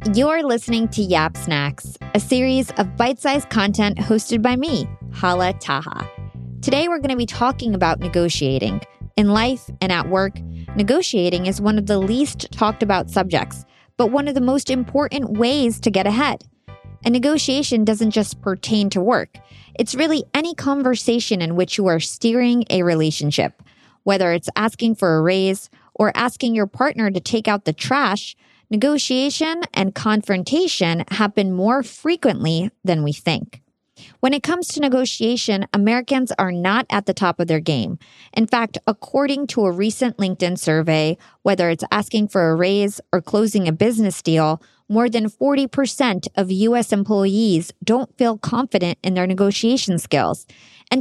You're listening to Yap Snacks, a series of bite-sized content hosted by me, Hala Taha. Today, we're going to be talking about negotiating. In life and at work, negotiating is one of the least talked about subjects, but one of the most important ways to get ahead. A negotiation doesn't just pertain to work. It's really any conversation in which you are steering a relationship. Whether it's asking for a raise or asking your partner to take out the trash, negotiation and confrontation happen more frequently than we think. When it comes to negotiation, Americans are not at the top of their game. In fact, according to a recent LinkedIn survey, whether it's asking for a raise or closing a business deal, more than 40% of U.S. employees don't feel confident in their negotiation skills. And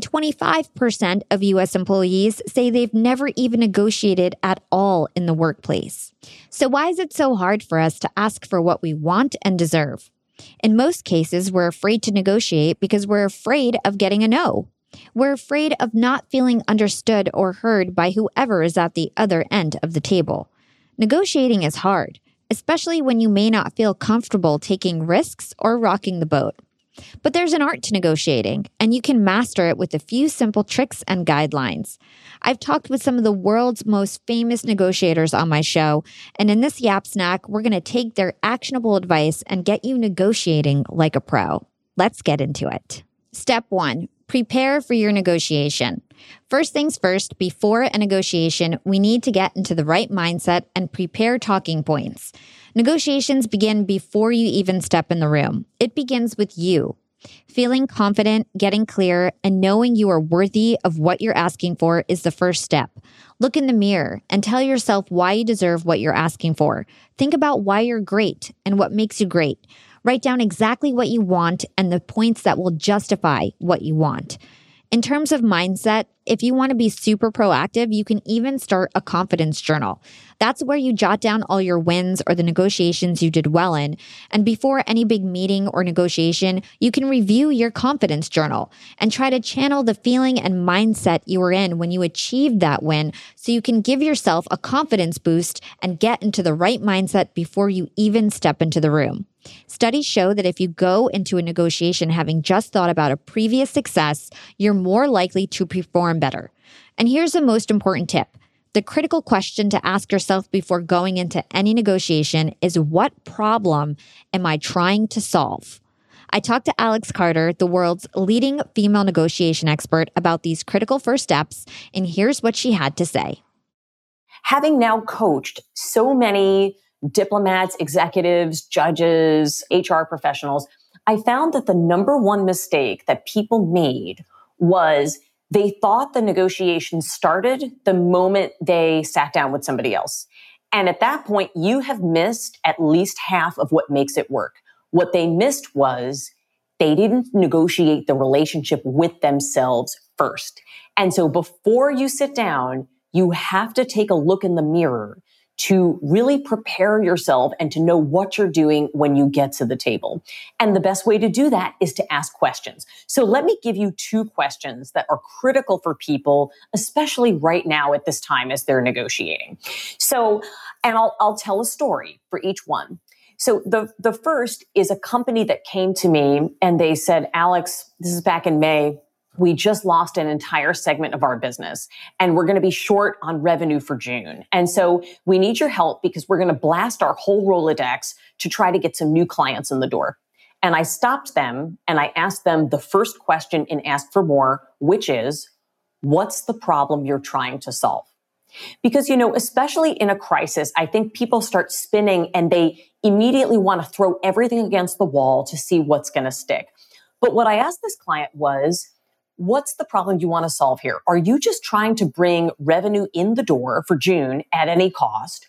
25% of U.S. employees say they've never even negotiated at all in the workplace. So why is it so hard for us to ask for what we want and deserve? In most cases, we're afraid to negotiate because we're afraid of getting a no. We're afraid of not feeling understood or heard by whoever is at the other end of the table. Negotiating is hard, especially when you may not feel comfortable taking risks or rocking the boat. But there's an art to negotiating, and you can master it with a few simple tricks and guidelines. I've talked with some of the world's most famous negotiators on my show, and in this Yap Snack, we're going to take their actionable advice and get you negotiating like a pro. Let's get into it. Step 1, prepare for your negotiation. First things first, before a negotiation, we need to get into the right mindset and prepare talking points. Negotiations begin before you even step in the room. It begins with you. Feeling confident, getting clear, and knowing you are worthy of what you're asking for is the first step. Look in the mirror and tell yourself why you deserve what you're asking for. Think about why you're great and what makes you great. Write down exactly what you want and the points that will justify what you want. In terms of mindset, if you want to be super proactive, you can even start a confidence journal. That's where you jot down all your wins or the negotiations you did well in. And before any big meeting or negotiation, you can review your confidence journal and try to channel the feeling and mindset you were in when you achieved that win so you can give yourself a confidence boost and get into the right mindset before you even step into the room. Studies show that if you go into a negotiation having just thought about a previous success, you're more likely to perform better. And here's the most important tip. The critical question to ask yourself before going into any negotiation is, what problem am I trying to solve? I talked to Alex Carter, the world's leading female negotiation expert, about these critical first steps, and here's what she had to say. Having now coached so many diplomats, executives, judges, HR professionals, I found that the number one mistake that people made was they thought the negotiation started the moment they sat down with somebody else. And at that point, you have missed at least half of what makes it work. What they missed was they didn't negotiate the relationship with themselves first. And so before you sit down, you have to take a look in the mirror to really prepare yourself and to know what you're doing when you get to the table. And the best way to do that is to ask questions. So let me give you 2 questions that are critical for people, especially right now at this time as they're negotiating. So, and I'll tell a story for each one. So the first is a company that came to me and they said, Alex, this is back in May, we just lost an entire segment of our business and we're going to be short on revenue for June. And so we need your help because we're going to blast our whole Rolodex to try to get some new clients in the door. And I stopped them and I asked them the first question in Ask for More, which is, what's the problem you're trying to solve? Because, especially in a crisis, I think people start spinning and they immediately want to throw everything against the wall to see what's going to stick. But what I asked this client was, what's the problem you want to solve here? Are you just trying to bring revenue in the door for June at any cost?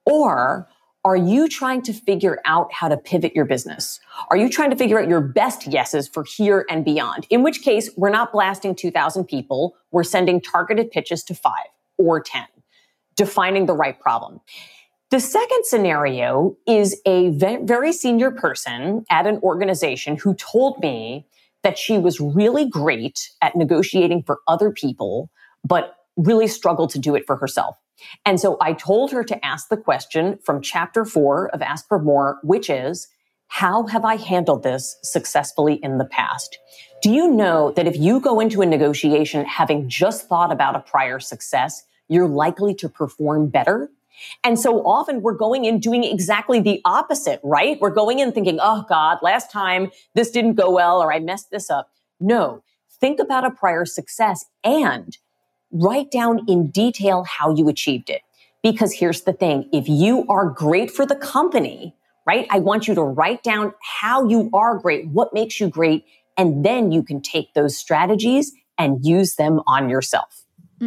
Or are you trying to figure out how to pivot your business? Are you trying to figure out your best yeses for here and beyond? In which case, we're not blasting 2,000 people. We're sending targeted pitches to 5 or 10, defining the right problem. The second scenario is a very senior person at an organization who told me that she was really great at negotiating for other people, but really struggled to do it for herself. And so I told her to ask the question from chapter 4 of Ask for More, which is, how have I handled this successfully in the past? Do you know that if you go into a negotiation having just thought about a prior success, you're likely to perform better? And so often we're going in doing exactly the opposite, right? We're going in thinking, oh God, last time this didn't go well, or I messed this up. No, think about a prior success and write down in detail how you achieved it. Because here's the thing, if you are great for the company, right? I want you to write down how you are great, what makes you great, and then you can take those strategies and use them on yourself.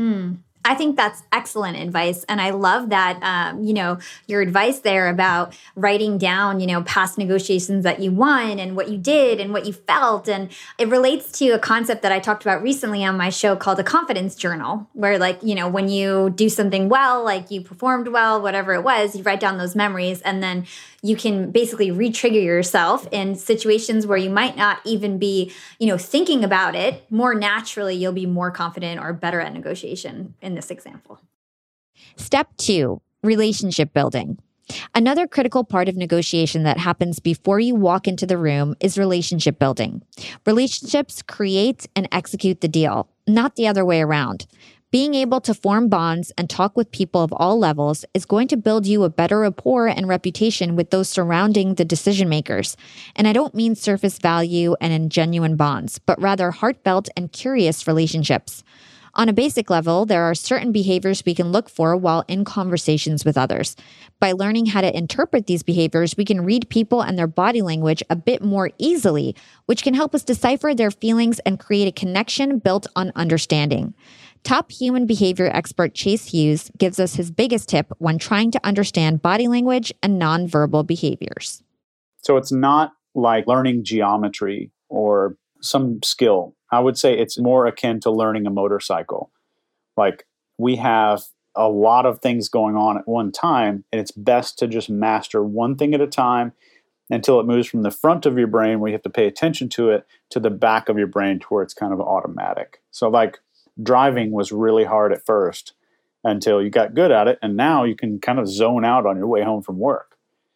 I think that's excellent advice. And I love that, your advice there about writing down, past negotiations that you won and what you did and what you felt. And it relates to a concept that I talked about recently on my show called a confidence journal, where when you do something well, like you performed well, whatever it was, you write down those memories and then you can basically re-trigger yourself in situations where you might not even be, thinking about it. More naturally, you'll be more confident or better at negotiation in this example. Step 2, relationship building. Another critical part of negotiation that happens before you walk into the room is relationship building. Relationships create and execute the deal, not the other way around. Being able to form bonds and talk with people of all levels is going to build you a better rapport and reputation with those surrounding the decision makers. And I don't mean surface value and genuine bonds, but rather heartfelt and curious relationships. On a basic level, there are certain behaviors we can look for while in conversations with others. By learning how to interpret these behaviors, we can read people and their body language a bit more easily, which can help us decipher their feelings and create a connection built on understanding. Top human behavior expert Chase Hughes gives us his biggest tip when trying to understand body language and nonverbal behaviors. So it's not like learning geometry or some skill. I would say it's more akin to learning a motorcycle. Like we have a lot of things going on at one time, and it's best to just master one thing at a time until it moves from the front of your brain where you have to pay attention to it to the back of your brain to where it's kind of automatic. So like driving was really hard at first until you got good at it, and now you can kind of zone out on your way home from work.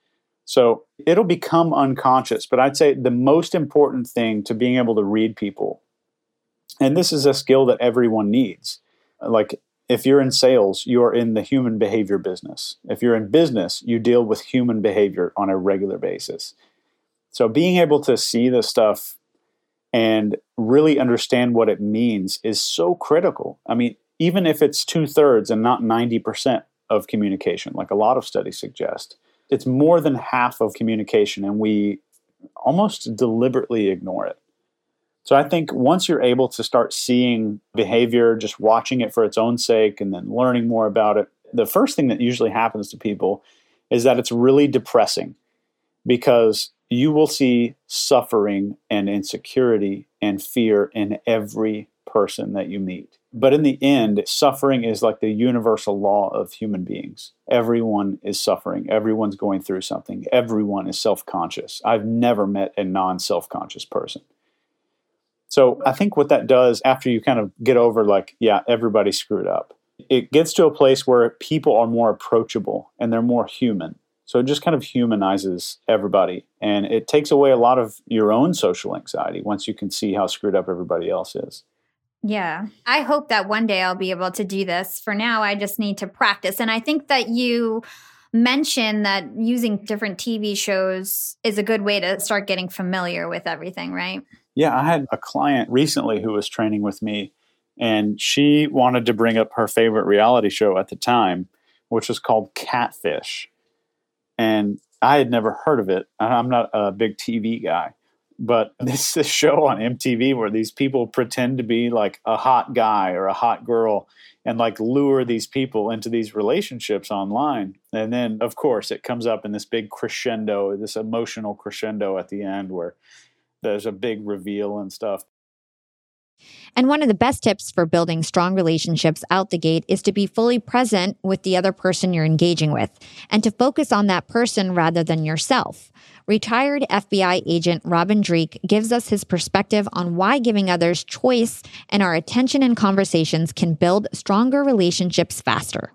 So it'll become unconscious, but I'd say the most important thing to being able to read people, and this is a skill that everyone needs. Like if you're in sales, you're in the human behavior business. If you're in business, you deal with human behavior on a regular basis. So being able to see this stuff and really understand what it means is so critical. I mean, even if it's 2/3 and not 90% of communication, like a lot of studies suggest, it's more than half of communication, and we almost deliberately ignore it. So I think once you're able to start seeing behavior, just watching it for its own sake and then learning more about it, the first thing that usually happens to people is that it's really depressing, because you will see suffering and insecurity and fear in every person that you meet. But in the end, suffering is like the universal law of human beings. Everyone is suffering. Everyone's going through something. Everyone is self-conscious. I've never met a non-self-conscious person. So I think what that does after you kind of get over like, yeah, everybody screwed up, it gets to a place where people are more approachable and they're more human. So it just kind of humanizes everybody, and it takes away a lot of your own social anxiety once you can see how screwed up everybody else is. Yeah. I hope that one day I'll be able to do this. For now, I just need to practice. And I think that you mentioned that using different TV shows is a good way to start getting familiar with everything, right? Yeah, I had a client recently who was training with me, and she wanted to bring up her favorite reality show at the time, which was called Catfish. And I had never heard of it. I'm not a big TV guy, but this show on MTV where these people pretend to be like a hot guy or a hot girl and like lure these people into these relationships online. And then, of course, it comes up in this big crescendo, this emotional crescendo at the end where there's a big reveal and stuff. And one of the best tips for building strong relationships out the gate is to be fully present with the other person you're engaging with and to focus on that person rather than yourself. Retired FBI agent Robin Dreeke gives us his perspective on why giving others choice and our attention in conversations can build stronger relationships faster.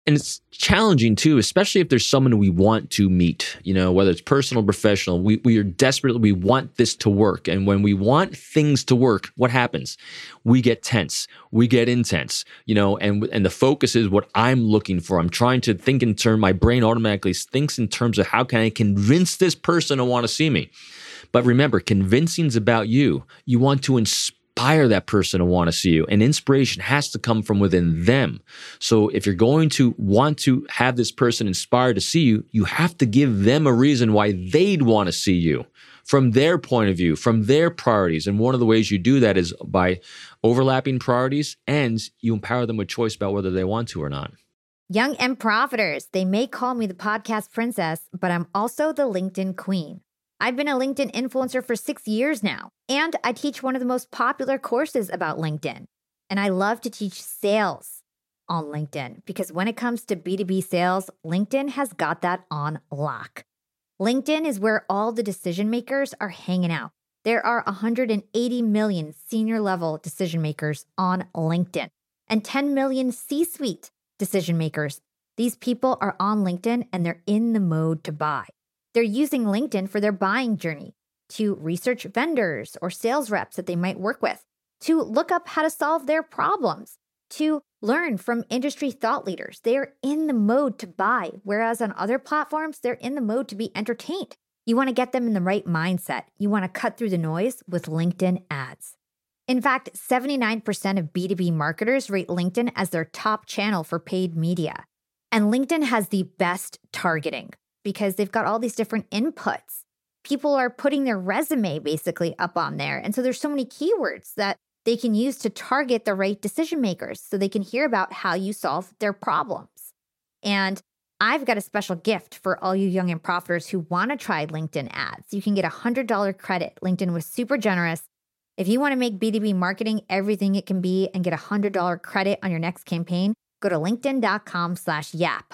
And it's challenging too, especially if there's someone we want to meet, whether it's personal or professional. We are desperately, we want this to work. And when we want things to work, what happens? We get tense, we get intense, and the focus is what I'm looking for. I'm trying to think in terms, my brain automatically thinks in terms of how can I convince this person to want to see me? But remember, convincing is about you. You want to inspire that person to want to see you. And inspiration has to come from within them. So if you're going to want to have this person inspired to see you, you have to give them a reason why they'd want to see you from their point of view, from their priorities. And one of the ways you do that is by overlapping priorities, and you empower them with choice about whether they want to or not. Young and Profiters, they may call me the podcast princess, but I'm also the LinkedIn queen. I've been a LinkedIn influencer for 6 years now, and I teach one of the most popular courses about LinkedIn. And I love to teach sales on LinkedIn because when it comes to B2B sales, LinkedIn has got that on lock. LinkedIn is where all the decision makers are hanging out. There are 180 million senior level decision makers on LinkedIn and 10 million C-suite decision makers. These people are on LinkedIn and they're in the mode to buy. They're using LinkedIn for their buying journey, to research vendors or sales reps that they might work with, to look up how to solve their problems, to learn from industry thought leaders. They are in the mode to buy, whereas on other platforms, they're in the mode to be entertained. You want to get them in the right mindset. You want to cut through the noise with LinkedIn ads. In fact, 79% of B2B marketers rate LinkedIn as their top channel for paid media. And LinkedIn has the best targeting, because they've got all these different inputs. People are putting their resume basically up on there. And so there's so many keywords that they can use to target the right decision makers so they can hear about how you solve their problems. And I've got a special gift for all you young and profiters who want to try LinkedIn ads. You can get a $100 credit. LinkedIn was super generous. If you want to make B2B marketing everything it can be and get a $100 credit on your next campaign, go to linkedin.com/YAP,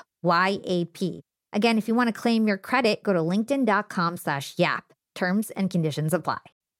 YAP. Again, if you want to claim your credit, go to linkedin.com/YAP. Terms and conditions apply.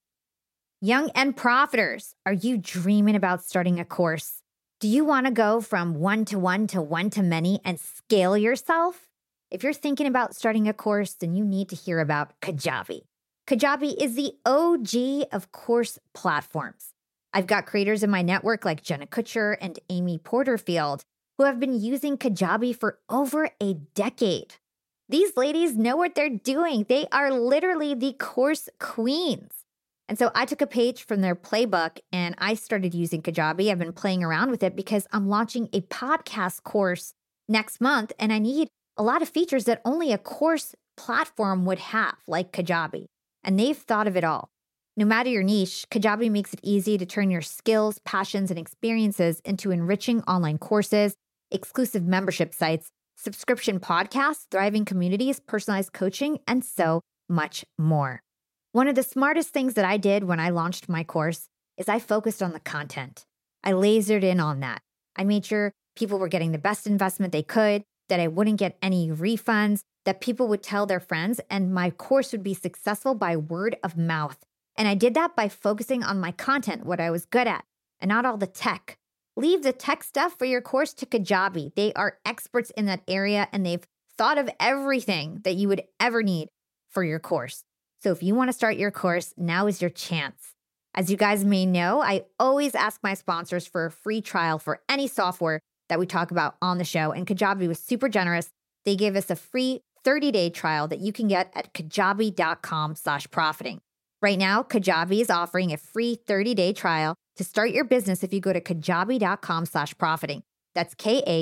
Young and Profiters, are you dreaming about starting a course? Do you want to go from one-to-one to one-to-many and scale yourself? If you're thinking about starting a course, then you need to hear about Kajabi. Kajabi is the OG of course platforms. I've got creators in my network like Jenna Kutcher and Amy Porterfield who have been using Kajabi for over a decade. These ladies know what they're doing. They are literally the course queens. And so I took a page from their playbook and I started using Kajabi. I've been playing around with it because I'm launching a podcast course next month and I need a lot of features that only a course platform would have, like Kajabi. And they've thought of it all. No matter your niche, Kajabi makes it easy to turn your skills, passions, and experiences into enriching online courses, exclusive membership sites, subscription podcasts, thriving communities, personalized coaching, and so much more. One of the smartest things that I did when I launched my course is I focused on the content. I lasered in on that. I made sure people were getting the best investment they could, that I wouldn't get any refunds, that people would tell their friends, and my course would be successful by word of mouth. And I did that by focusing on my content, what I was good at, and not all the tech. Leave the tech stuff for your course to Kajabi. They are experts in that area, and they've thought of everything that you would ever need for your course. So if you want to start your course, now is your chance. As you guys may know, I always ask my sponsors for a free trial for any software that we talk about on the show, and Kajabi was super generous. They gave us a free 30-day trial that you can get at kajabi.com/profiting. Right now, Kajabi is offering a free 30-day trial to start your business if you go to kajabi.com/profiting. That's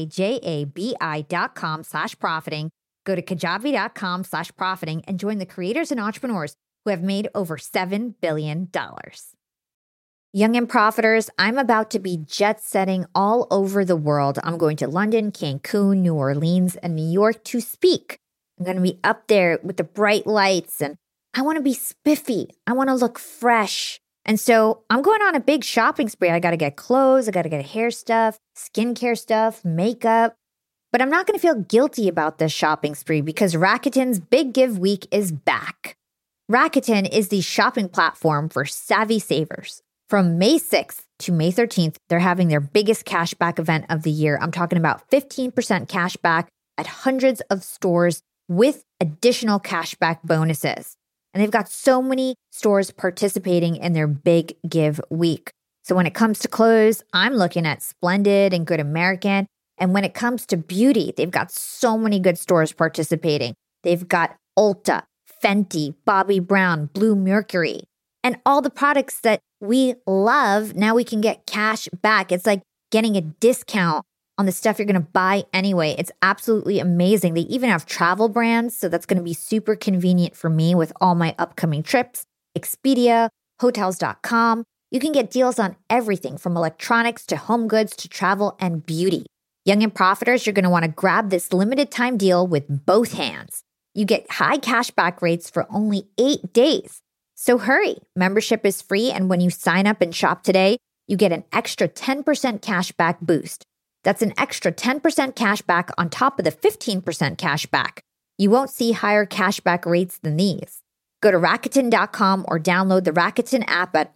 KAJABI.com/profiting. Go to kajabi.com/profiting and join the creators and entrepreneurs who have made over $7 billion. Young and Profiters, I'm about to be jet-setting all over the world. I'm going to London, Cancun, New Orleans, and New York to speak. I'm going to be up there with the bright lights, and I want to be spiffy. I want to look fresh. And so I'm going on a big shopping spree. I got to get clothes. I got to get hair stuff, skincare stuff, makeup. But I'm not going to feel guilty about this shopping spree because Rakuten's Big Give Week is back. Rakuten is the shopping platform for savvy savers. From May 6th to May 13th, they're having their biggest cashback event of the year. I'm talking about 15% cashback at hundreds of stores with additional cashback bonuses. And they've got so many stores participating in their big give week. So when it comes to clothes, I'm looking at Splendid and Good American. And when it comes to beauty, they've got so many good stores participating. They've got Ulta, Fenty, Bobbi Brown, Blue Mercury, and all the products that we love. Now we can get cash back. It's like getting a discount on the stuff you're going to buy anyway. It's absolutely amazing. They even have travel brands, so that's going to be super convenient for me with all my upcoming trips. Expedia, Hotels.com. You can get deals on everything from electronics to home goods to travel and beauty. Young and profiters, you're going to want to grab this limited time deal with both hands. You get high cashback rates for only 8 days. So hurry. Membership is free, and when you sign up and shop today, you get an extra 10% cashback boost. That's an extra 10% cash back on top of the 15% cash back. You won't see higher cashback rates than these. Go to Rakuten.com or download the Rakuten app at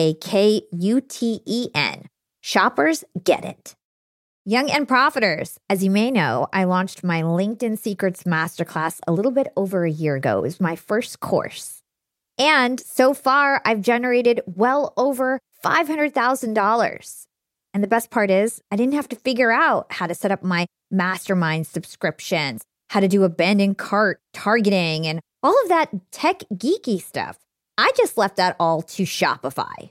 RAKUTEN. Shoppers get it. Young and profiters, as you may know, I launched my LinkedIn Secrets Masterclass a little bit over a year ago. It was my first course. And so far, I've generated well over $500,000. And the best part is, I didn't have to figure out how to set up my mastermind subscriptions, how to do abandoned cart targeting, and all of that tech geeky stuff. I just left that all to Shopify.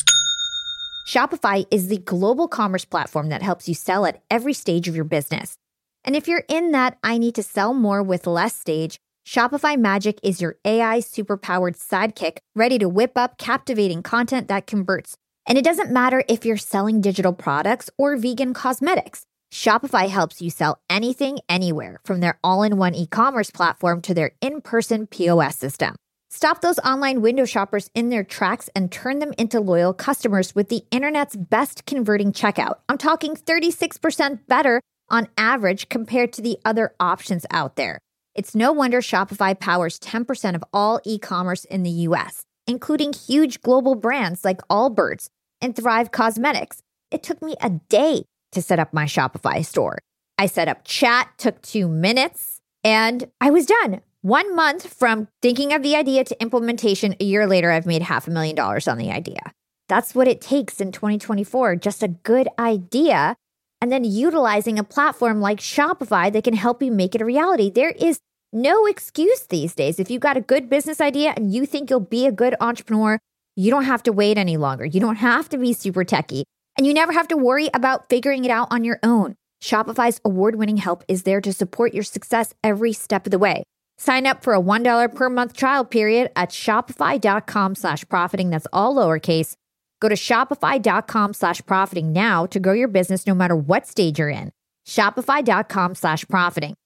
Shopify is the global commerce platform that helps you sell at every stage of your business. And if you're in that I need to sell more with less stage, Shopify Magic is your AI superpowered sidekick ready to whip up captivating content that converts. And it doesn't matter if you're selling digital products or vegan cosmetics. Shopify helps you sell anything, anywhere, from their all-in-one e-commerce platform to their in-person POS system. Stop those online window shoppers in their tracks and turn them into loyal customers with the internet's best converting checkout. I'm talking 36% better on average compared to the other options out there. It's no wonder Shopify powers 10% of all e-commerce in the US, including huge global brands like Allbirds and Thrive Cosmetics. It took me a day to set up my Shopify store. I set up chat, took 2 minutes, and I was done. 1 month from thinking of the idea to implementation, a year later, I've made $500,000 on the idea. That's what it takes in 2024, just a good idea, and then utilizing a platform like Shopify that can help you make it a reality. There is no excuse these days. If you've got a good business idea and you think you'll be a good entrepreneur, you don't have to wait any longer. You don't have to be super techie, and you never have to worry about figuring it out on your own. Shopify's award-winning help is there to support your success every step of the way. Sign up for a $1 per month trial period at shopify.com/profiting. That's all lowercase. Go to shopify.com/profiting now to grow your business no matter what stage you're in. Shopify.com/profiting.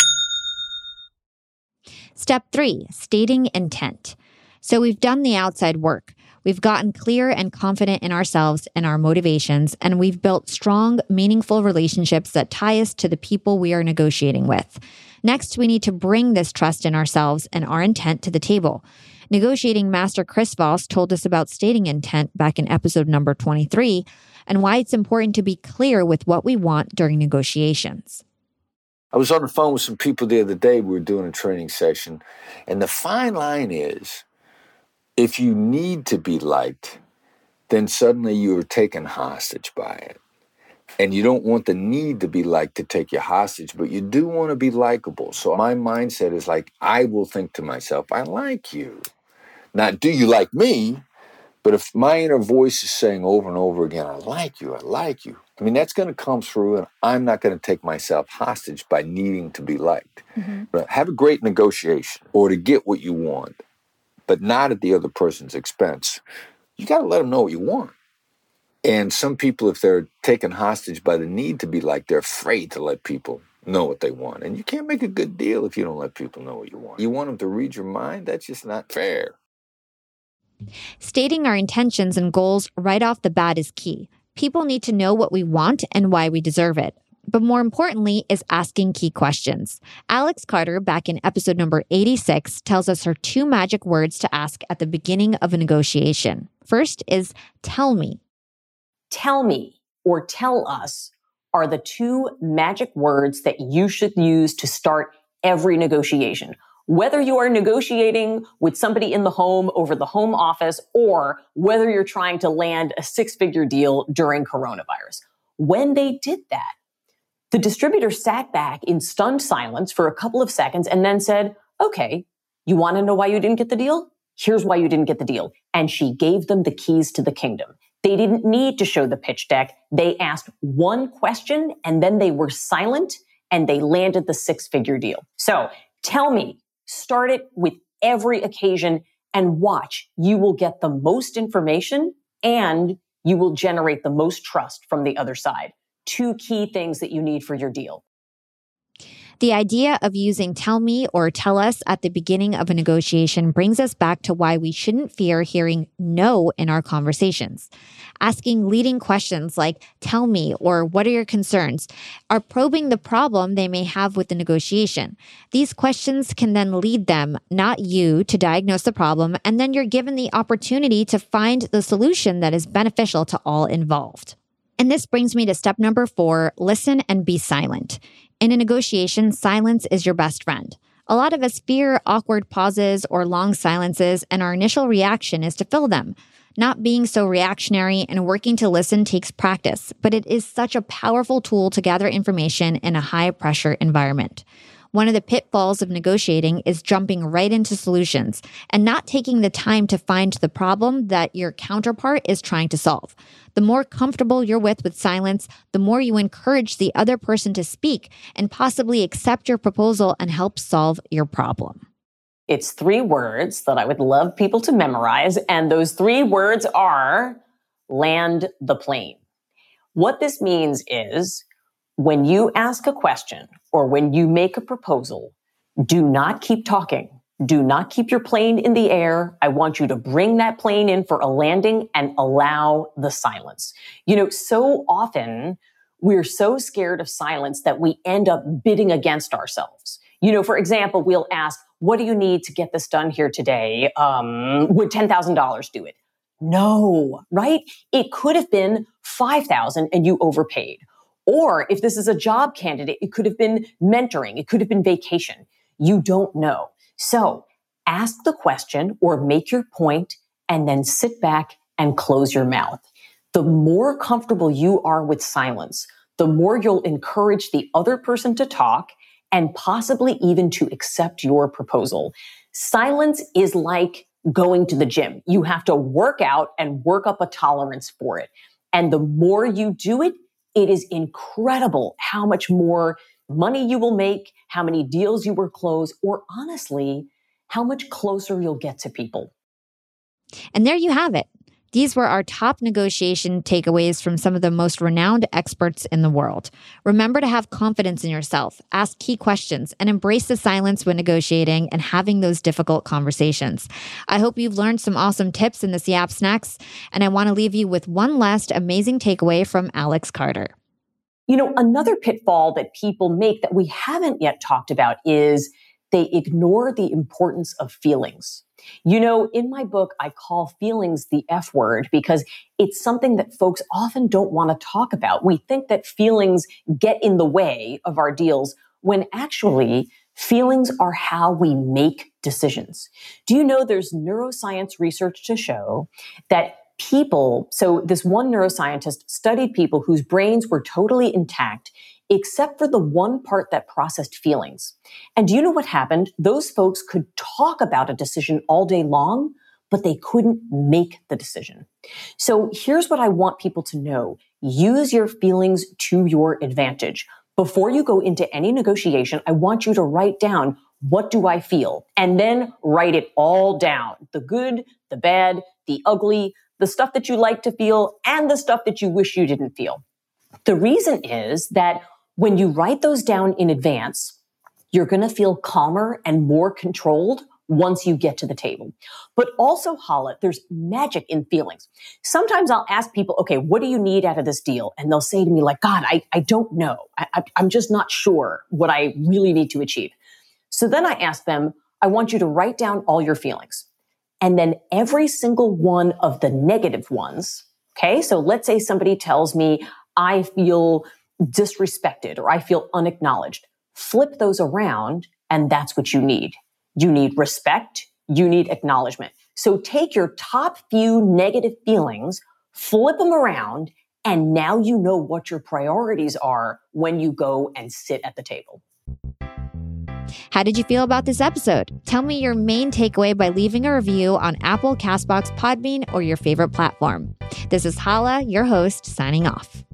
Step 3, stating intent. So we've done the outside work. We've gotten clear and confident in ourselves and our motivations, and we've built strong, meaningful relationships that tie us to the people we are negotiating with. Next, we need to bring this trust in ourselves and our intent to the table. Negotiating master Chris Voss told us about stating intent back in episode number 23 and why it's important to be clear with what we want during negotiations. I was on the phone with some people the other day. We were doing a training session, and the fine line is, if you need to be liked, then suddenly you are taken hostage by it. And you don't want the need to be liked to take you hostage, but you do want to be likable. So my mindset is like, I will think to myself, I like you. Not, do you like me? But if my inner voice is saying over and over again, I like you, I mean, that's going to come through, and I'm not going to take myself hostage by needing to be liked. Mm-hmm. But have a great negotiation or to get what you want, but not at the other person's expense. You got to let them know what you want. And some people, if they're taken hostage by the need to be liked, they're afraid to let people know what they want. And you can't make a good deal if you don't let people know what you want. You want them to read your mind? That's just not fair. Stating our intentions and goals right off the bat is key. People need to know what we want and why we deserve it. But more importantly is asking key questions. Alex Carter, back in episode number 86, tells us her 2 magic words to ask at the beginning of a negotiation. First is, tell me. Tell me or tell us are the two magic words that you should use to start every negotiation. Whether you are negotiating with somebody in the home over the home office or whether you're trying to land a six-figure deal during coronavirus. When they did that, the distributor sat back in stunned silence for a couple of seconds and then said, okay, you want to know why you didn't get the deal? Here's why you didn't get the deal. And she gave them the keys to the kingdom. They didn't need to show the pitch deck. They asked one question and then they were silent and they landed the six-figure deal. So tell me, start it with every occasion and watch. You will get the most information and you will generate the most trust from the other side. Two key things that you need for your deal. The idea of using tell me or tell us at the beginning of a negotiation brings us back to why we shouldn't fear hearing no in our conversations. Asking leading questions like tell me or what are your concerns are probing the problem they may have with the negotiation. These questions can then lead them, not you, to diagnose the problem, and then you're given the opportunity to find the solution that is beneficial to all involved. And this brings me to step number 4, listen and be silent. In a negotiation, silence is your best friend. A lot of us fear awkward pauses or long silences, and our initial reaction is to fill them. Not being so reactionary and working to listen takes practice, but it is such a powerful tool to gather information in a high-pressure environment. One of the pitfalls of negotiating is jumping right into solutions and not taking the time to find the problem that your counterpart is trying to solve. The more comfortable you're with silence, the more you encourage the other person to speak and possibly accept your proposal and help solve your problem. It's 3 words that I would love people to memorize, and those 3 words are land the plane. What this means is when you ask a question or when you make a proposal, do not keep talking. Do not keep your plane in the air. I want you to bring that plane in for a landing and allow the silence. You know, so often we're so scared of silence that we end up bidding against ourselves. You know, for example, we'll ask, what do you need to get this done here today? Would $10,000 do it? No, right? It could have been $5,000 and you overpaid. Or if this is a job candidate, it could have been mentoring. It could have been vacation. You don't know. So ask the question or make your point and then sit back and close your mouth. The more comfortable you are with silence, the more you'll encourage the other person to talk and possibly even to accept your proposal. Silence is like going to the gym. You have to work out and work up a tolerance for it. And the more you do it, it is incredible how much more money you will make, how many deals you will close, or honestly, how much closer you'll get to people. And there you have it. These were our top negotiation takeaways from some of the most renowned experts in the world. Remember to have confidence in yourself, ask key questions, and embrace the silence when negotiating and having those difficult conversations. I hope you've learned some awesome tips in this Yap Snacks, and I want to leave you with one last amazing takeaway from Alex Carter. You know, another pitfall that people make that we haven't yet talked about is they ignore the importance of feelings. You know, in my book, I call feelings the F word because it's something that folks often don't want to talk about. We think that feelings get in the way of our deals when actually feelings are how we make decisions. Do you know there's neuroscience research to show that people, so this one neuroscientist studied people whose brains were totally intact except for the one part that processed feelings. And do you know what happened? Those folks could talk about a decision all day long, but they couldn't make the decision. So here's what I want people to know. Use your feelings to your advantage. Before you go into any negotiation, I want you to write down, what do I feel? And then write it all down. The good, the bad, the ugly, the stuff that you like to feel, and the stuff that you wish you didn't feel. The reason is that when you write those down in advance, you're going to feel calmer and more controlled once you get to the table. But also, Hala, there's magic in feelings. Sometimes I'll ask people, okay, what do you need out of this deal? And they'll say to me like, God, I don't know. I'm just not sure what I really need to achieve. So then I ask them, I want you to write down all your feelings. And then every single one of the negative ones, Okay, so let's say somebody tells me I feel disrespected or I feel unacknowledged. Flip those around, and that's what you need. You need respect, you need acknowledgement. So take your top few negative feelings, flip them around, and now you know what your priorities are when you go and sit at the table. How did you feel about this episode? Tell me your main takeaway by leaving a review on Apple, CastBox, Podbean, or your favorite platform. This is Hala, your host, signing off.